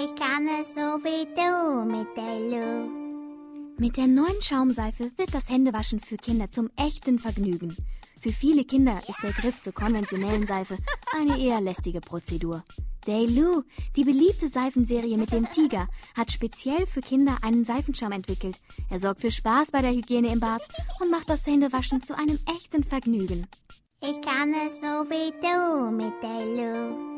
Ich kann es so wie du mit der Lu. Mit der neuen Schaumseife wird das Händewaschen für Kinder zum echten Vergnügen. Für viele Kinder ist der Griff zur konventionellen Seife eine eher lästige Prozedur. Day-Loo, die beliebte Seifenserie mit dem Tiger, hat speziell für Kinder einen Seifenschaum entwickelt. Er sorgt für Spaß bei der Hygiene im Bad und macht das Händewaschen zu einem echten Vergnügen. Ich kann es so wie du mit der Lu.